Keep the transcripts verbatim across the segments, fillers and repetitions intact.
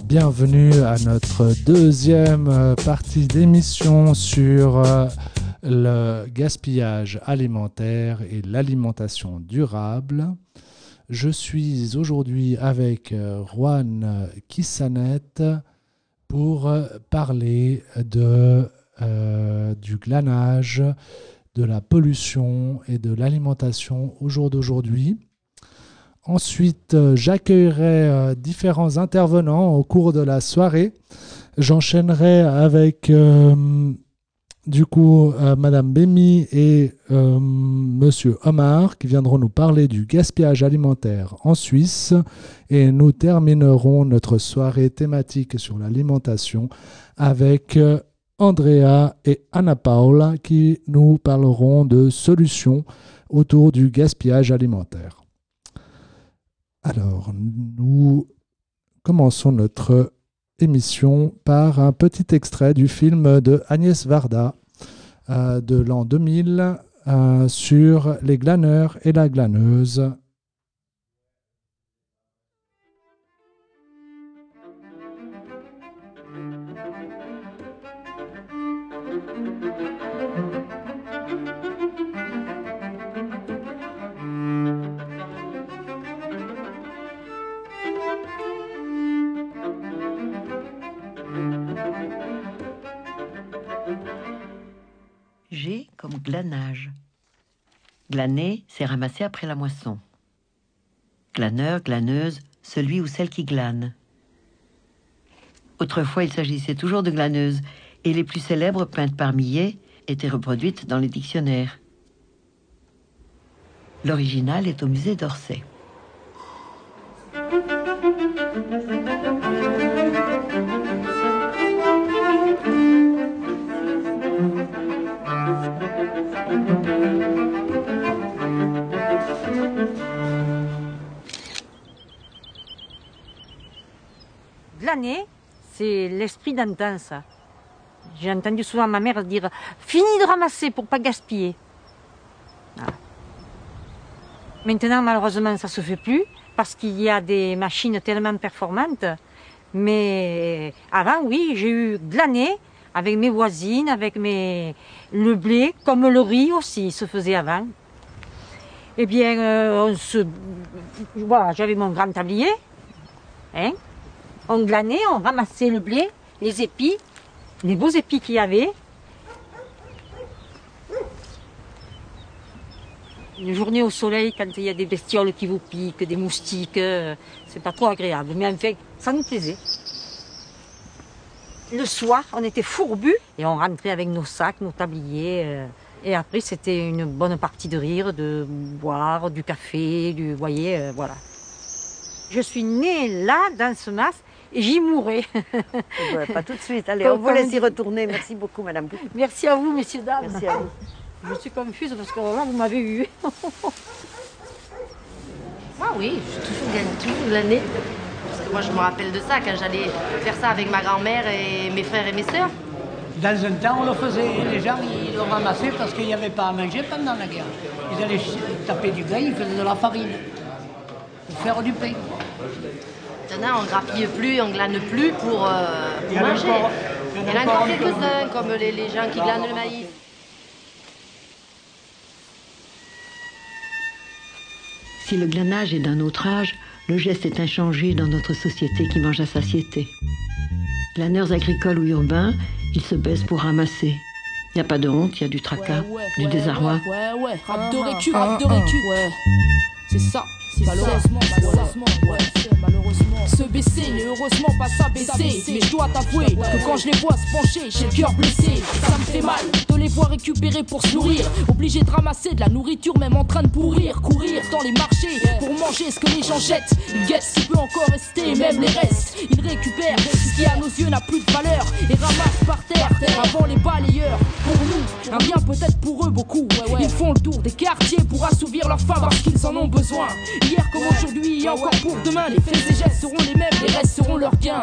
Bienvenue à notre deuxième partie d'émission sur le gaspillage alimentaire et l'alimentation durable. Je suis aujourd'hui avec Juan Kissanet pour parler de, euh, du glanage, de la pollution et de l'alimentation au jour d'aujourd'hui. Ensuite, j'accueillerai différents intervenants au cours de la soirée. J'enchaînerai avec euh, du coup euh, Madame Bémi et euh, Monsieur Omar qui viendront nous parler du gaspillage alimentaire en Suisse. Et nous terminerons notre soirée thématique sur l'alimentation avec euh, Andrea et Anna Paula qui nous parleront de solutions autour du gaspillage alimentaire. Alors, nous commençons notre émission par un petit extrait du film de Agnès Varda euh, de l'an deux mille euh, sur les glaneurs et la glaneuse. G comme glanage. Glaner, c'est ramasser après la moisson. Glaneur, glaneuse, celui ou celle qui glane. Autrefois, il s'agissait toujours de glaneuses, et les plus célèbres, peintes par Millet, étaient reproduites dans les dictionnaires. L'original est au musée d'Orsay. Glaner, c'est l'esprit d'antan, ça. J'ai entendu souvent ma mère dire « Fini de ramasser pour pas gaspiller ». Voilà. Maintenant, malheureusement, ça se fait plus parce qu'il y a des machines tellement performantes. Mais avant, oui, j'ai eu glaner avec mes voisines, avec mes... le blé, comme le riz aussi, se faisait avant. Eh bien, euh, on se... voilà, j'avais mon grand tablier, hein. On glanait, on ramassait le blé, les épis, les beaux épis qu'il y avait. Une journée au soleil, quand il y a des bestioles qui vous piquent, des moustiques, euh, c'est pas trop agréable. Mais enfin, ça nous plaisait. Le soir, on était fourbus et on rentrait avec nos sacs, nos tabliers. Euh, et après, c'était une bonne partie de rire, de boire, du café, du, vous voyez, euh, voilà. Je suis née là, dans ce mas. Et j'y mourrai. Ouais, pas tout de suite. Allez, on vous laisse y retourner. Merci beaucoup, madame. Merci à vous, messieurs, dames. Merci à vous. Je suis confuse parce que là, vous m'avez eu. Ah oui, je suis toujours, toujours glanée. Parce que moi, je me rappelle de ça, quand j'allais faire ça avec ma grand-mère et mes frères et mes sœurs. Dans un temps, on le faisait. Les gens, ils le ramassaient parce qu'il n'y avait pas à manger pendant la guerre. Ils allaient taper du grain, ils faisaient de la farine pour faire du pain. Maintenant, on ne grappille plus, on ne glane plus pour, euh, pour manger. Encore, il y en a encore quelques-uns, comme les, les gens qui glanent le maïs. Si le glanage est d'un autre âge, le geste est inchangé dans notre société qui mange à satiété. Glaneurs agricoles ou urbains, ils se baissent pour ramasser. Il n'y a pas de honte, il y a du tracas, ouais, ouais, du ouais, désarroi. Ouais, ouais, ouais, rap de récup, rap de récup. Ouais. C'est ça, c'est malheureusement, malheureusement, ouais, malheureusement. Se baisser n'est heureusement pas s'abaisser. Mais je dois t'avouer que quand je les vois se pencher, j'ai le cœur blessé. Ça me fait mal de les voir récupérer pour se nourrir. Obligé de ramasser de la nourriture même en train de pourrir. Courir dans les marchés pour manger ce que les gens jettent. Ils guettent ce qui peut encore rester, même les restes. Ils récupèrent ce qui à nos yeux n'a plus de valeur et ramassent par terre avant les balayeurs. Pour nous, un bien peut-être pour eux beaucoup. Ils font le tour des quartiers pour assouvir leur faim parce qu'ils en ont besoin. Hier comme aujourd'hui et encore pour demain, les faits et gestes seront les mêmes, les restes seront leurs gains.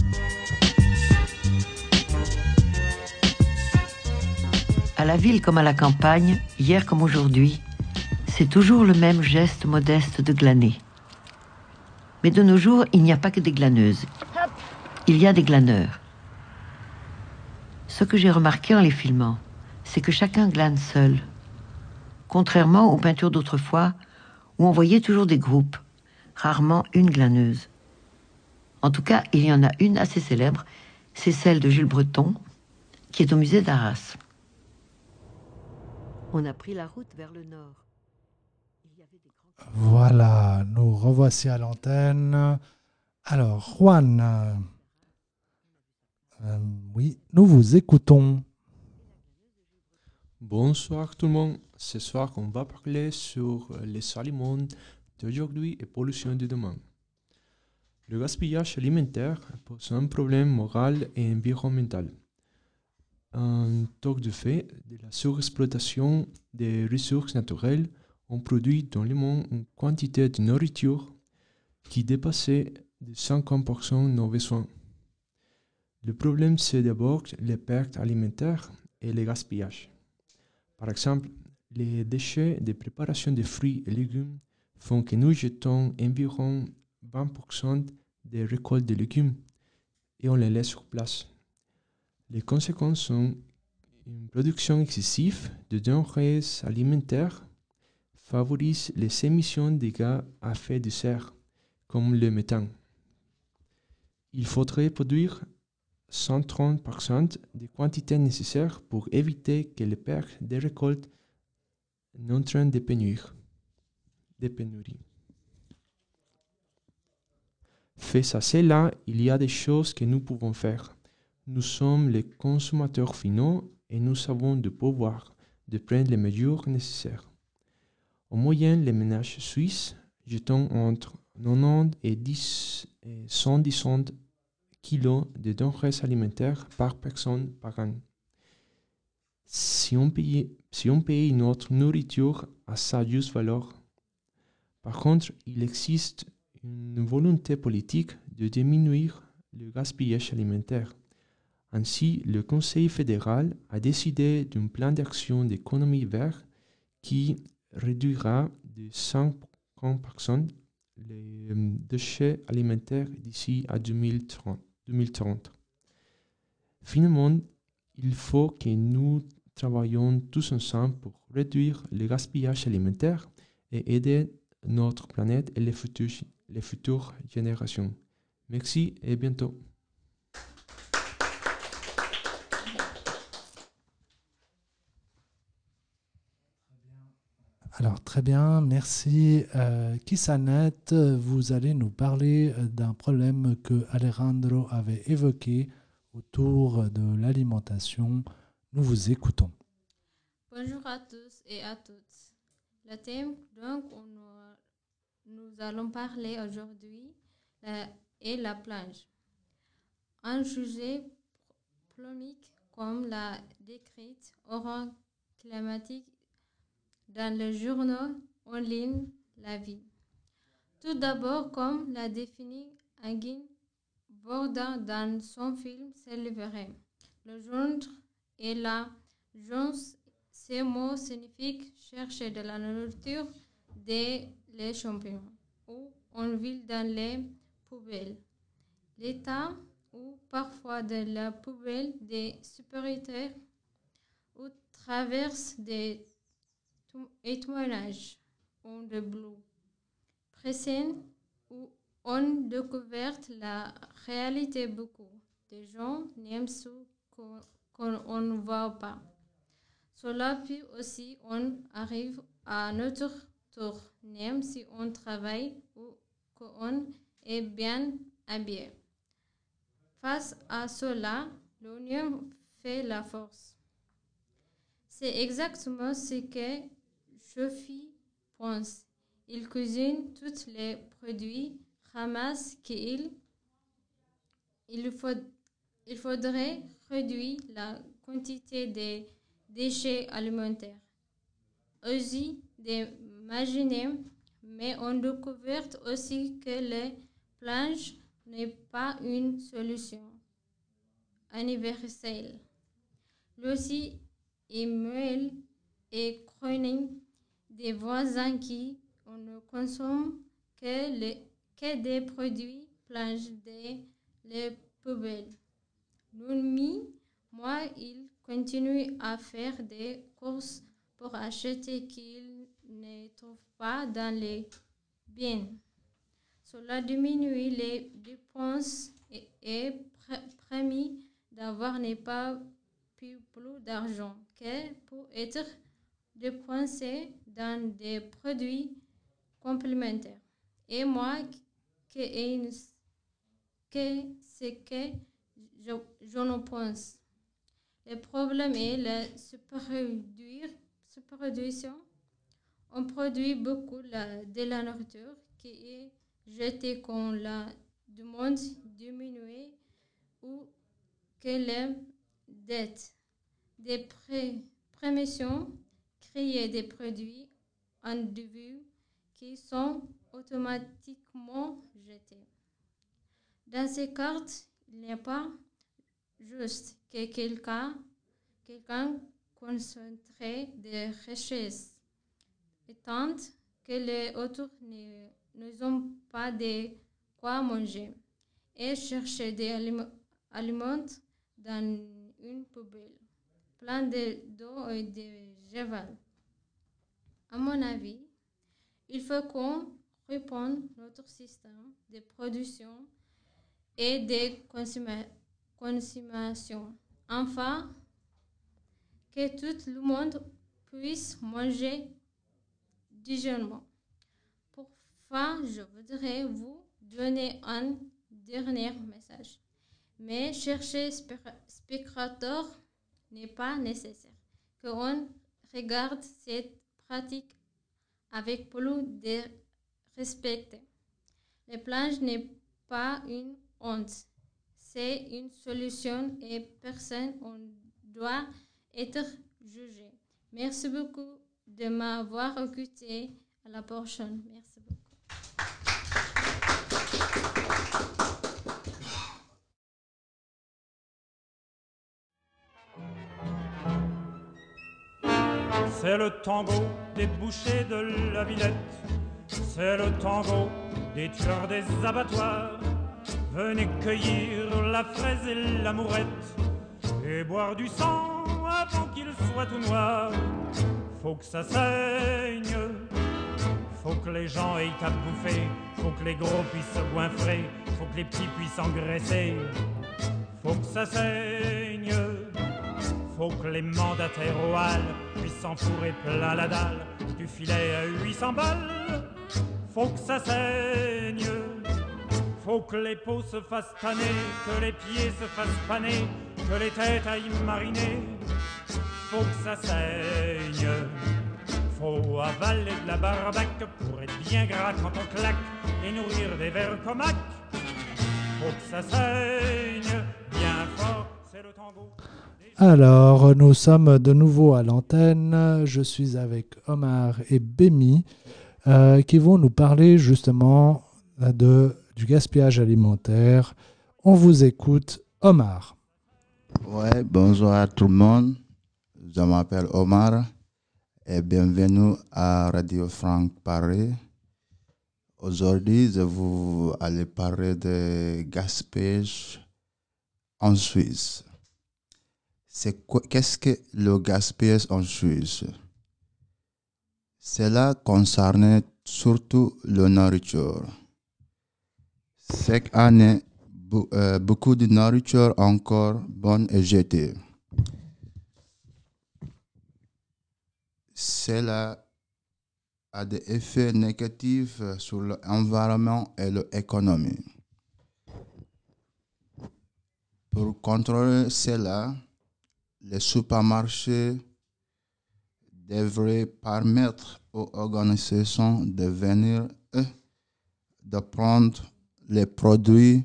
À la ville comme à la campagne, hier comme aujourd'hui, c'est toujours le même geste modeste de glaner. Mais de nos jours, il n'y a pas que des glaneuses. il y a des glaneurs. Ce que j'ai remarqué en les filmant, c'est que chacun glane seul. Contrairement aux peintures d'autrefois, où on voyait toujours des groupes, rarement une glaneuse. En tout cas, il y en a une assez célèbre, c'est celle de Jules Breton, qui est au musée d'Arras. On a pris la route vers le nord. Il y avait des grands... Voilà, nous revoici à l'antenne. Alors, Juan, euh, euh, oui, nous vous écoutons. Bonsoir tout le monde. Ce soir, on va parler sur les aliments d'aujourd'hui et pollution de demain. Le gaspillage alimentaire pose un problème moral et environnemental. En tant de fait de la surexploitation des ressources naturelles, on produit dans le monde une quantité de nourriture qui dépassait de cinquante pour cent nos besoins. Le problème, c'est d'abord les pertes alimentaires et le gaspillage. Par exemple, les déchets de préparation de fruits et légumes font que nous jetons environ vingt pour cent des récoltes de légumes et on les laisse sur place. Les conséquences sont une production excessive de denrées alimentaires favorise les émissions de gaz à effet de serre, comme le méthane. Il faudrait produire cent trente pour cent des quantités nécessaires pour éviter que les pertes des récoltes n'entraînent des pénuries. Des pénuries. Face à cela, il y a des choses que nous pouvons faire. Nous sommes les consommateurs finaux et nous avons le pouvoir de prendre les mesures nécessaires. En moyenne, les ménages suisses jettent entre quatre-vingt-dix et dix et cent dix kilos de denrées alimentaires par personne par an. Si on paye, si on paye notre nourriture à sa juste valeur. Par contre, il existe une volonté politique de diminuer le gaspillage alimentaire. Ainsi, le Conseil fédéral a décidé d'un plan d'action d'économie verte qui réduira de cinquante pour cent les déchets alimentaires d'ici à deux mille trente. Finalement, il faut que nous travaillions tous ensemble pour réduire le gaspillage alimentaire et aider notre planète et les futures, les futures générations. Merci et bientôt. Alors, très bien, merci. Euh, Kisanet, vous allez nous parler d'un problème que Alejandro avait évoqué autour de l'alimentation. Nous vous écoutons. Bonjour à tous et à toutes. Le thème dont on, nous allons parler aujourd'hui la, est la plage. Un sujet polémique comme l'a décrit Oran climatique dans le journal en ligne La Vie. Tout d'abord, comme l'a défini Engin Borda dans son film Célébrer. Le genre et la jonce, ces mots signifient chercher de la nourriture des les champignons ou on vit dans les poubelles. L'état ou parfois de la poubelle des supérieurs ou traverse des témoignages ou de bleu. Précède où on découvert la réalité beaucoup de gens n'aiment ce qu'on ne voit pas. Cela peut aussi on arrive à notre tour, même si on travaille ou qu'on est bien habillé. Face à cela, l'union fait la force. C'est exactement ce que Sophie pense. Il cuisine tous les produits, ramasse qu'il il, faut, il faudrait réduire la quantité de déchets alimentaires. Aussi d'imaginer, mais on découvre aussi que les plages n'est pas une solution universelle. Lucie Emmanuel et Cronin, des voisins qui ne consomment que, les, que des produits plage de les poubelle. Noumi, moi, il continue à faire des courses pour acheter qu'il ne trouve pas dans les biens. Cela diminue les dépenses et est permis d'avoir n'est pas plus, plus d'argent que pour être dépensé dans des produits complémentaires. Et moi, que, que c'est que je, je ne pense. Le problème est la surproduction. On produit beaucoup la, de la nourriture qui est jetée quand la demande diminue ou que les dettes des pré- prémissions créent des produits individus qui sont automatiquement jetés. Dans ces cartes, il n'est pas juste que quelqu'un, quelqu'un concentré des richesses et tente que les autres ne, n'ont pas de quoi manger et chercher des alim- aliments dans une poubelle plein de, d'eau et de javel. À mon avis, il faut qu'on réponde notre système de production et de consomma- consommation. Enfin, que tout le monde puisse manger dignement. Pour fin, je voudrais vous donner un dernier message. Mais chercher spectateur n'est pas nécessaire. Qu'on regarde cette pratique avec plus de respect. Le plonge n'est pas une honte. C'est une solution et personne ne doit être jugé. Merci beaucoup de m'avoir écouté. À la prochaine. Merci beaucoup. C'est le tango des bouchers de la Villette. C'est le tango des tueurs des abattoirs. Venez cueillir la fraise et l'amourette et boire du sang avant qu'il soit tout noir. Faut que ça saigne, faut que les gens aient à bouffer, faut que les gros puissent se goinfrer, faut que les petits puissent engraisser. Faut que ça saigne, faut que les mandataires au hall puissent s'enfourrer plein la dalle du filet à huit cents balles. Faut que ça saigne, faut que les peaux se fassent tanner, que les pieds se fassent paner, que les têtes aillent mariner. Faut que ça saigne, faut avaler de la barbaque pour être bien gras quand on claque et nourrir des vers comaques. Faut que ça saigne bien fort, c'est le tango. Alors, nous sommes de nouveau à l'antenne. Je suis avec Omar et Bémi euh, qui vont nous parler justement de, du gaspillage alimentaire. On vous écoute, Omar. Ouais, bonjour à tout le monde. Je m'appelle Omar et bienvenue à Radio Franck Paris. Aujourd'hui, je vous allez parler de gaspillage en Suisse. C'est quoi, qu'est-ce que le gaspillage en Suisse? Cela concerne surtout la nourriture. Chaque année, beaucoup de nourriture encore bonne est jetée. Cela a des effets négatifs sur l'environnement et l'économie. Pour contrôler cela, les supermarchés devraient permettre aux organisations de venir et de prendre les produits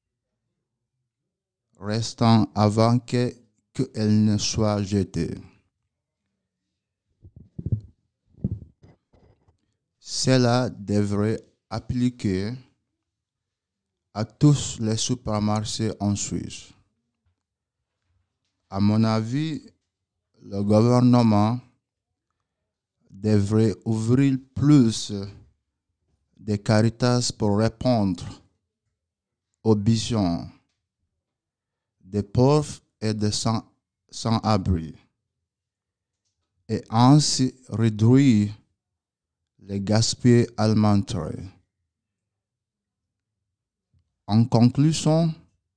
restants avant que, qu'ils ne soient jetés. Cela devrait appliquer à tous les supermarchés en Suisse. À mon avis, le gouvernement devrait ouvrir plus de Caritas pour répondre aux besoins des pauvres et des sans, sans-abri, et ainsi réduire le gaspillage alimentaire. En conclusion,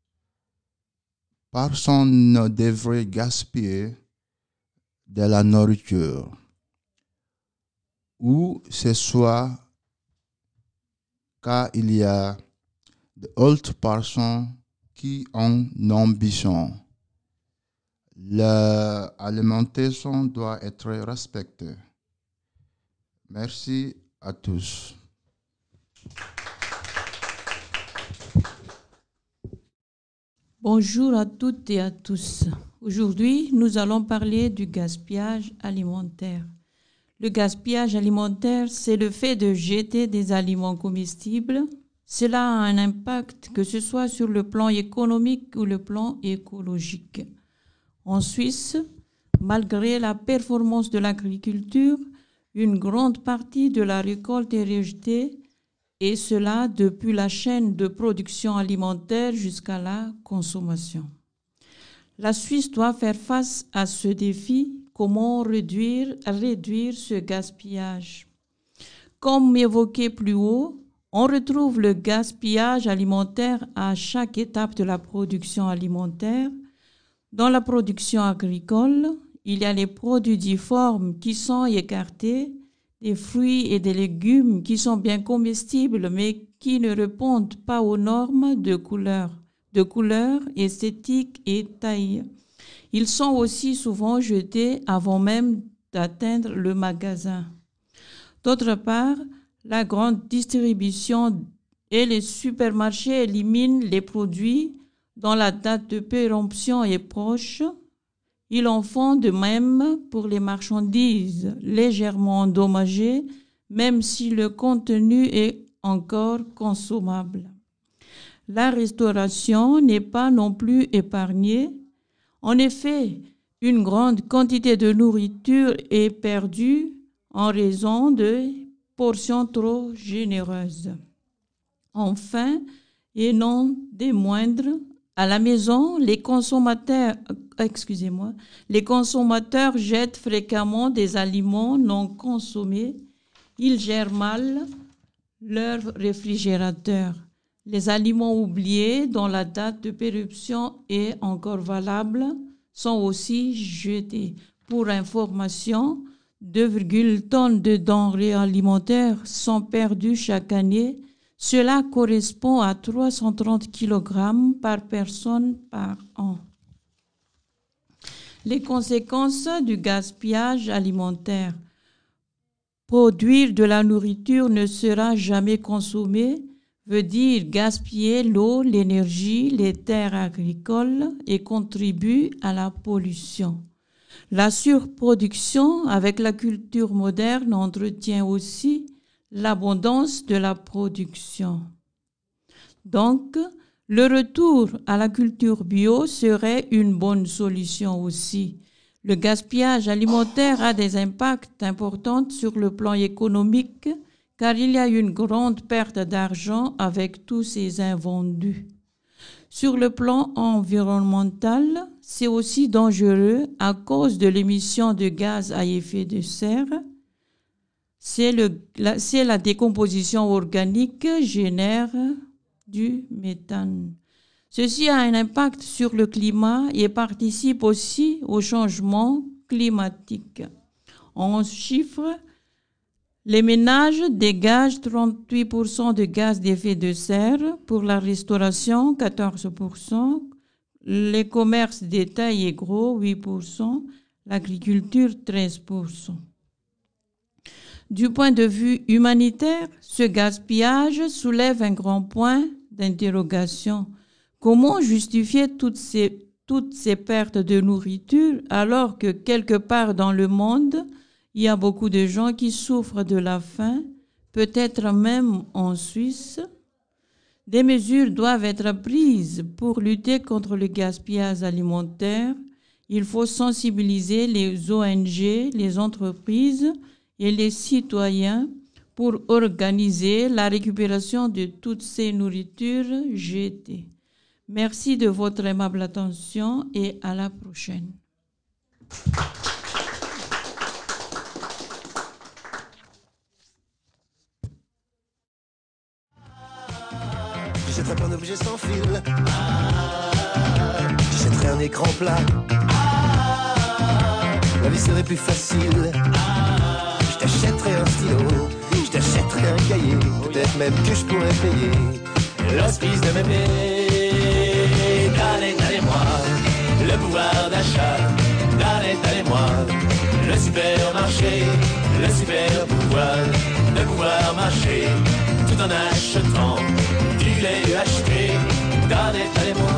personne ne devrait gaspiller de la nourriture, ou ce soit car il y a d'autres personnes qui ont une ambition. L'alimentation doit être respectée. Merci à tous. Bonjour à toutes et à tous. Aujourd'hui, nous allons parler du gaspillage alimentaire. Le gaspillage alimentaire, c'est le fait de jeter des aliments comestibles. Cela a un impact, que ce soit sur le plan économique ou le plan écologique. En Suisse, malgré la performance de l'agriculture, une grande partie de la récolte est rejetée, et cela depuis la chaîne de production alimentaire jusqu'à la consommation. La Suisse doit faire face à ce défi. Comment réduire, réduire ce gaspillage? Comme évoqué plus haut, on retrouve le gaspillage alimentaire à chaque étape de la production alimentaire. Dans la production agricole, il y a les produits difformes qui sont écartés, des fruits et des légumes qui sont bien comestibles mais qui ne répondent pas aux normes de couleur, de couleur esthétique et taille. Ils sont aussi souvent jetés avant même d'atteindre le magasin. D'autre part, la grande distribution et les supermarchés éliminent les produits dont la date de péremption est proche. Ils en font de même pour les marchandises légèrement endommagées, même si le contenu est encore consommable. La restauration n'est pas non plus épargnée. En effet, une grande quantité de nourriture est perdue en raison de portions trop généreuses. Enfin, et non des moindres, à la maison, les consommateurs, excusez-moi, les consommateurs jettent fréquemment des aliments non consommés. Ils gèrent mal leur réfrigérateur. Les aliments oubliés dont la date de péremption est encore valable sont aussi jetés. Pour information, deux virgule cinq tonnes de denrées alimentaires sont perdues chaque année. Cela correspond à trois cent trente kilogrammes par personne par an. Les conséquences du gaspillage alimentaire. Produire de la nourriture ne sera jamais consommée veut dire gaspiller l'eau, l'énergie, les terres agricoles et contribue à la pollution. La surproduction avec la culture moderne entretient aussi l'abondance de la production. Donc, le retour à la culture bio serait une bonne solution aussi. Le gaspillage alimentaire a des impacts importants sur le plan économique car il y a une grande perte d'argent avec tous ces invendus. Sur le plan environnemental, c'est aussi dangereux à cause de l'émission de gaz à effet de serre. C'est, le, la, c'est la décomposition organique génère du méthane. Ceci a un impact sur le climat et participe aussi au changement climatique. En chiffres, les ménages dégagent trente-huit pour cent de gaz d'effet de serre, pour la restauration quatorze pour cent, les commerces détail et gros huit pour cent, l'agriculture treize pour cent. Du point de vue humanitaire, ce gaspillage soulève un grand point d'interrogation. Comment justifier toutes ces, toutes ces pertes de nourriture alors que quelque part dans le monde, il y a beaucoup de gens qui souffrent de la faim, peut-être même en Suisse. Des mesures doivent être prises pour lutter contre le gaspillage alimentaire. Il faut sensibiliser les O N G, les entreprises et les citoyens pour organiser la récupération de toutes ces nourritures jetées. Merci de votre aimable attention et à la prochaine. J'achèterais un objet sans fil. J'achèterais un écran plat. La vie serait plus facile. Je t'achèterais un stylo. Je t'achèterais un cahier. Peut-être même que je pourrais payer l'hospice de bébé. Dallez, dallez-moi le pouvoir d'achat. Dallez, dallez-moi le supermarché. Le super pouvoir de pouvoir marcher tout en achetant du lait U H T. Dallez, dallez-moi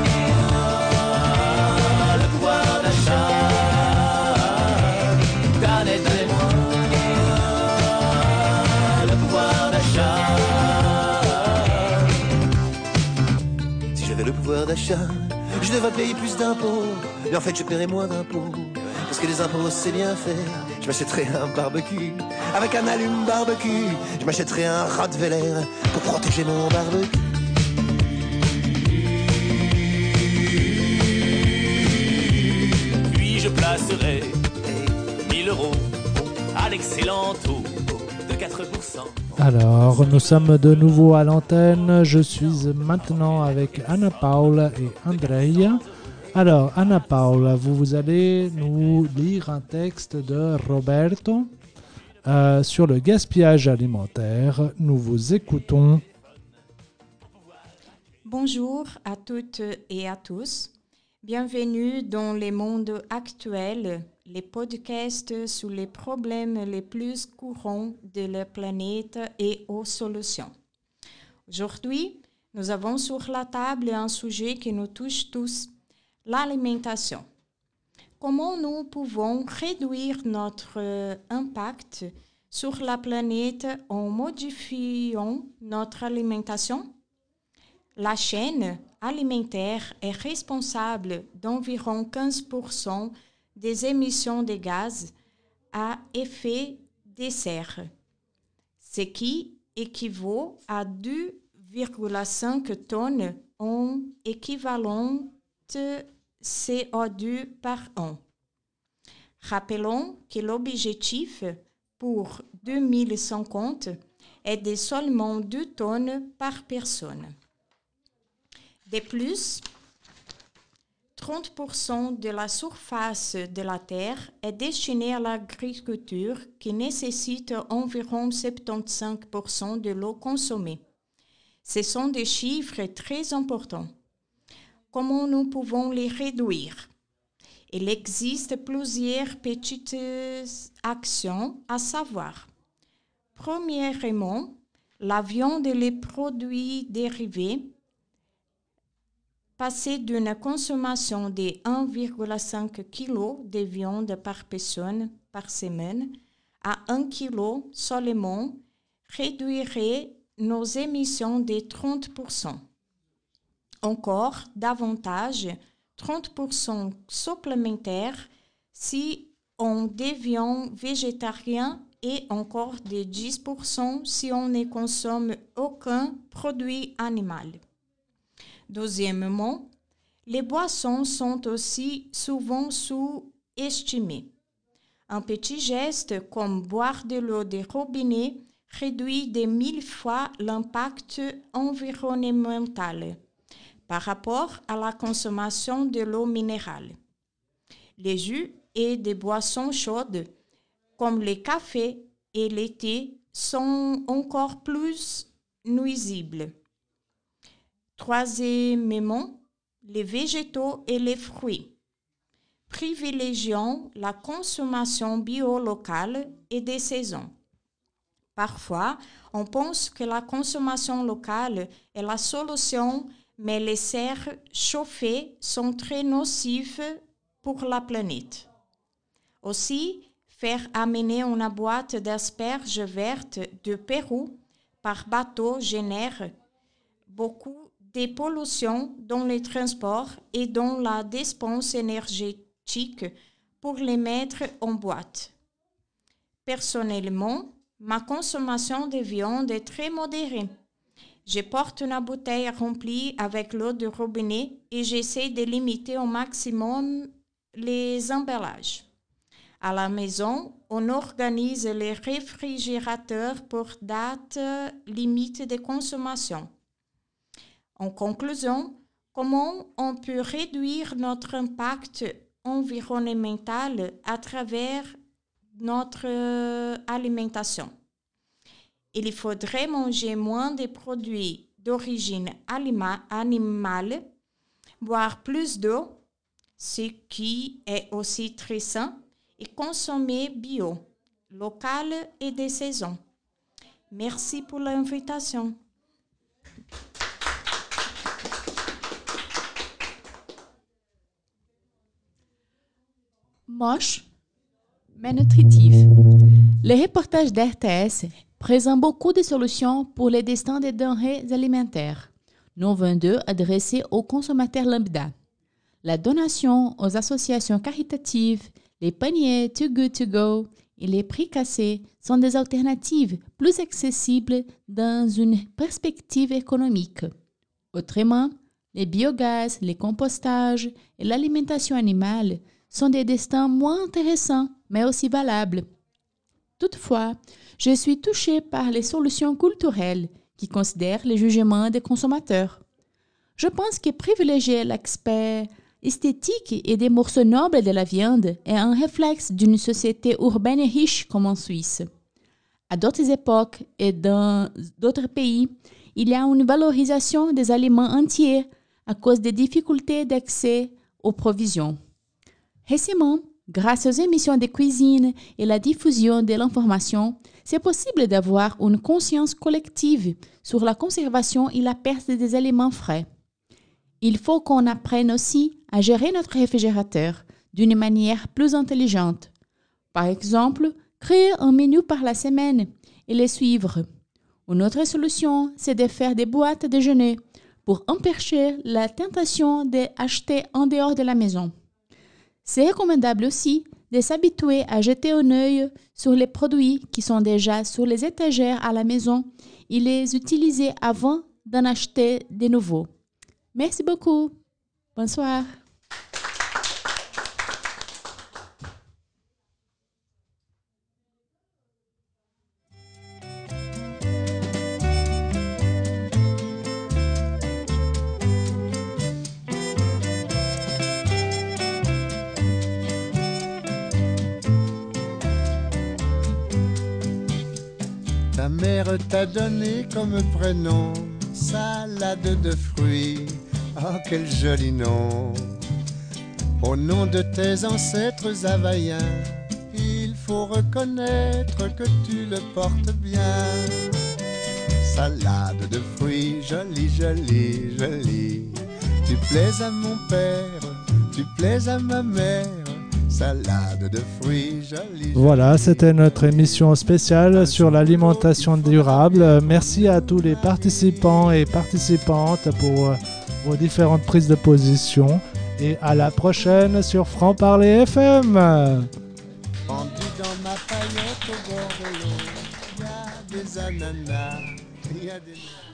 le pouvoir d'achat. Dallez, dallez-moi le pouvoir d'achat. Si j'avais le pouvoir d'achat, je devrais payer plus d'impôts. Mais en fait, je paierais moins d'impôts. Parce que les impôts, c'est bien fait. Je m'achèterais un barbecue avec un allume-barbecue. Je m'achèterais un Rottweiler pour protéger mon barbecue. Puis je placerai mille euros à l'excellent taux de quatre pour cent. Alors, nous sommes de nouveau à l'antenne. Je suis maintenant avec Anna Paula et Andrea. Alors, Anna Paula, vous, vous allez nous lire un texte de Roberto euh, sur le gaspillage alimentaire. Nous vous écoutons. Bonjour à toutes et à tous. Bienvenue dans le monde actuel, les podcasts sur les problèmes les plus courants de la planète et aux solutions. Aujourd'hui, nous avons sur la table un sujet qui nous touche tous, l'alimentation. Comment nous pouvons réduire notre impact sur la planète en modifiant notre alimentation? La chaîne alimentaire est responsable d'environ quinze pour cent des émissions de gaz à effet de serre, ce qui équivaut à deux virgule cinq tonnes en équivalent C O deux par an. Rappelons que l'objectif pour deux mille cinquante est de seulement deux tonnes par personne. De plus, trente pour cent de la surface de la Terre est destinée à l'agriculture qui nécessite environ soixante-quinze pour cent de l'eau consommée. Ce sont des chiffres très importants. Comment nous pouvons les réduire? Il existe plusieurs petites actions à savoir. Premièrement, la viande et les produits dérivés, passer d'une consommation de un virgule cinq kilos de viande par personne par semaine à un kilo seulement, réduirait nos émissions de trente pour cent. Encore davantage, trente pour cent supplémentaires si on devient végétarien et encore de dix pour cent si on ne consomme aucun produit animal. Deuxièmement, les boissons sont aussi souvent sous-estimées. Un petit geste comme boire de l'eau de robinet réduit de mille fois l'impact environnemental par rapport à la consommation de l'eau minérale. Les jus et des boissons chaudes, comme le café et le thé, sont encore plus nuisibles. Troisièmement, les végétaux et les fruits. Privilégions la consommation bio locale et des saisons. Parfois, on pense que la consommation locale est la solution, mais les serres chauffées sont très nocives pour la planète. Aussi, faire amener une boîte d'asperges vertes de Pérou par bateau génère beaucoup de pollution dans les transports et dans la dépense énergétique pour les mettre en boîte. Personnellement, ma consommation de viande est très modérée, Je porte une bouteille remplie avec l'eau du robinet et j'essaie de limiter au maximum les emballages. À la maison, on organise les réfrigérateurs pour date limite de consommation. En conclusion, comment on peut réduire notre impact environnemental à travers notre alimentation? Il faudrait manger moins de produits d'origine anima- animale, boire plus d'eau, ce qui est aussi très sain, et consommer bio, local et de saison. Merci pour l'invitation. Moche, mais nutritive. Les reportages d'R T S présentent beaucoup de solutions pour les destins des denrées alimentaires, non vendues adressées aux consommateurs lambda. La donation aux associations caritatives, les paniers Too Good To Go et les prix cassés sont des alternatives plus accessibles dans une perspective économique. Autrement, les biogaz, les compostages et l'alimentation animale sont des destins moins intéressants, mais aussi valables. Toutefois, je suis touchée par les solutions culturelles qui considèrent les jugements des consommateurs. Je pense que privilégier l'aspect esthétique et des morceaux nobles de la viande est un réflexe d'une société urbaine et riche comme en Suisse. À d'autres époques et dans d'autres pays, il y a une valorisation des aliments entiers à cause des difficultés d'accès aux provisions. Récemment, grâce aux émissions de cuisine et la diffusion de l'information, c'est possible d'avoir une conscience collective sur la conservation et la perte des aliments frais. Il faut qu'on apprenne aussi à gérer notre réfrigérateur d'une manière plus intelligente. Par exemple, créer un menu par la semaine et les suivre. Une autre solution, c'est de faire des boîtes à déjeuner pour empêcher la tentation d'acheter en dehors de la maison. C'est recommandable aussi de s'habituer à jeter un œil sur les produits qui sont déjà sur les étagères à la maison et les utiliser avant d'en acheter de nouveaux. Merci beaucoup. Bonsoir. Ta mère t'a donné comme prénom salade de fruits. Oh, quel joli nom! Au nom de tes ancêtres havaïens, il faut reconnaître que tu le portes bien. Salade de fruits, jolie, jolie, jolie. Tu plais à mon père, tu plais à ma mère. Salade de fruits, jolie. Voilà, c'était notre émission spéciale sur l'alimentation durable. Merci à tous les participants et participantes pour vos différentes prises de position. Et à la prochaine sur Franc Parler F M. Pendu dans ma paillette au bord de l'eau, il y a des ananas, il y a des...